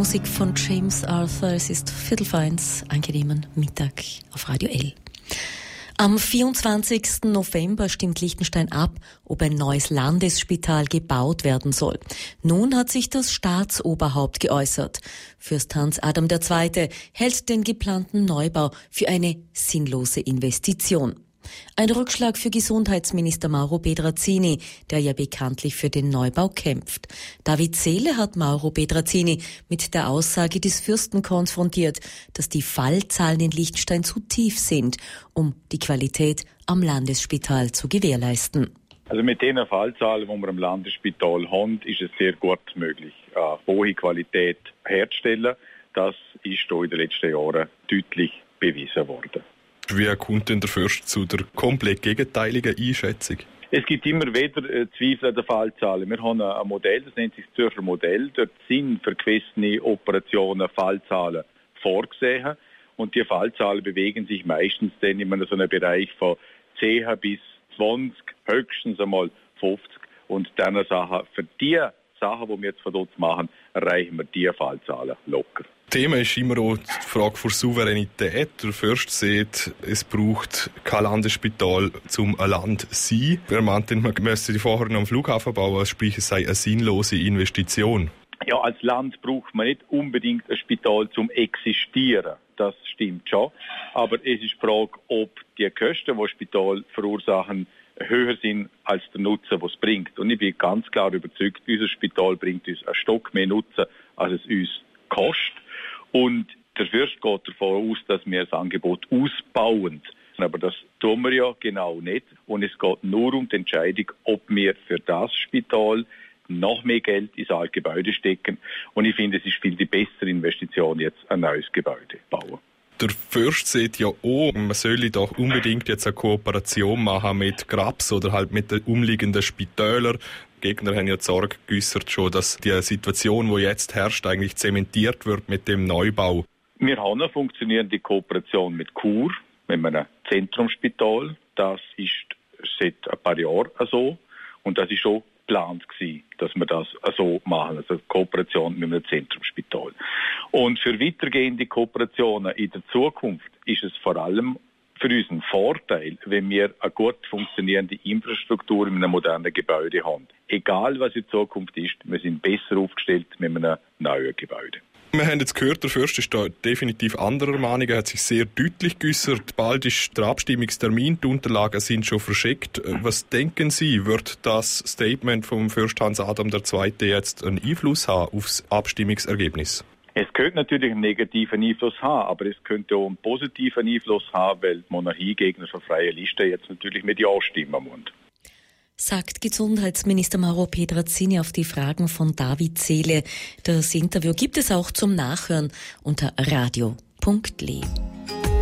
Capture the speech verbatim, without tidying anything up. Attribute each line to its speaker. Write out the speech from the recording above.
Speaker 1: Musik von James Arthur. Es ist Viertel vor eins, angenehmen Mittag auf Radio L. Am vierundzwanzigsten November stimmt Liechtenstein ab, ob ein neues Landesspital gebaut werden soll. Nun hat sich das Staatsoberhaupt geäußert. Fürst Hans Adam der Zweite hält den geplanten Neubau für eine sinnlose Investition. Ein Rückschlag für Gesundheitsminister Mauro Petrazzini, der ja bekanntlich für den Neubau kämpft. David Seele hat Mauro Petrazzini mit der Aussage des Fürsten konfrontiert, dass die Fallzahlen in Liechtenstein zu tief sind, um die Qualität am Landesspital zu gewährleisten.
Speaker 2: Also mit den Fallzahlen, die wir am Landesspital haben, ist es sehr gut möglich, eine hohe Qualität herzustellen. Das ist in den letzten Jahren deutlich bewiesen worden.
Speaker 3: Wie kommt denn der Fürst zu der komplett gegenteiligen Einschätzung?
Speaker 2: Es gibt immer wieder äh, Zweifel an den Fallzahlen. Wir haben ein Modell, das nennt sich das Zürcher Modell. Dort sind für gewisse Operationen Fallzahlen vorgesehen. Und die Fallzahlen bewegen sich meistens dann in so einem Bereich von zehn bis zwanzig, höchstens einmal fünfzig. Und dann Sachen, für die Sachen, die wir jetzt von dort machen, erreichen wir diese Fallzahlen locker.
Speaker 3: Thema ist immer auch die Frage der Souveränität. Der Fürst sieht, es braucht kein Landesspital zum ein Land zu sein. Er meint, man müsste die vorher noch am Flughafen bauen, sprich es sei eine sinnlose Investition.
Speaker 2: Ja, als Land braucht man nicht unbedingt ein Spital zum Existieren. Das stimmt schon. Aber es ist die Frage, ob die Kosten, die das Spital verursachen, höher sind als der Nutzen, den es bringt. Und ich bin ganz klar überzeugt, unser Spital bringt uns einen Stock mehr Nutzen, als es uns kostet. Und der Fürst geht davon aus, dass wir das Angebot ausbauen. Aber das tun wir ja genau nicht. Und es geht nur um die Entscheidung, ob wir für das Spital noch mehr Geld ins alte Gebäude stecken. Und ich finde, es ist viel die bessere Investition, jetzt ein neues Gebäude bauen.
Speaker 3: Der Fürst sieht ja auch, man solle doch unbedingt jetzt eine Kooperation machen mit Grabs oder halt mit den umliegenden Spitälern. Die Gegner haben ja die Sorge geäußert schon, dass die Situation, die jetzt herrscht, eigentlich zementiert wird mit dem Neubau.
Speaker 2: Wir haben eine funktionierende Kooperation mit Chur, mit einem Zentrumsspital. Das ist seit ein paar Jahren so. Und das ist schon geplant gewesen, dass wir das so machen, also Kooperation mit einem Zentrumsspital. Und für weitergehende Kooperationen in der Zukunft ist es vor allem für uns ein Vorteil, wenn wir eine gut funktionierende Infrastruktur in einem modernen Gebäude haben. Egal was in Zukunft ist, wir sind besser aufgestellt mit einem neuen Gebäude.
Speaker 3: Wir haben jetzt gehört, der Fürst ist da definitiv anderer Meinung. Er hat sich sehr deutlich geäußert. Bald ist der Abstimmungstermin, die Unterlagen sind schon verschickt. Was denken Sie, wird das Statement vom Fürst Hans Adam der Zweite jetzt einen Einfluss haben aufs Abstimmungsergebnis?
Speaker 2: Es könnte natürlich einen negativen Einfluss haben, aber es könnte auch einen positiven Einfluss haben, weil die Monarchiegegner von freien Listen jetzt natürlich mit Ja stimmen müssen.
Speaker 1: Sagt Gesundheitsminister Mauro Petrazzini auf die Fragen von David Seele. Das Interview gibt es auch zum Nachhören unter radio punkt l e.